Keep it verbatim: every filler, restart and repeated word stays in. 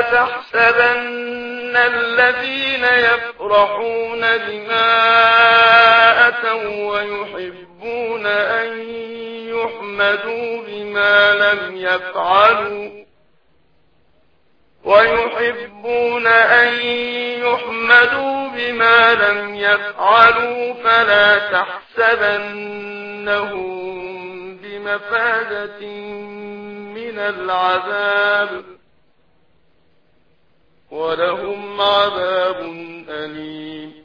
تحسبن الذين يفرحون بما أتوا ويحبون أن يحمدوا بما لم يفعلوا ويحبون أن يحمدوا بما لم يفعلوا فلا تحسبنهم بمفازة من العذاب ولهم عذاب أليم.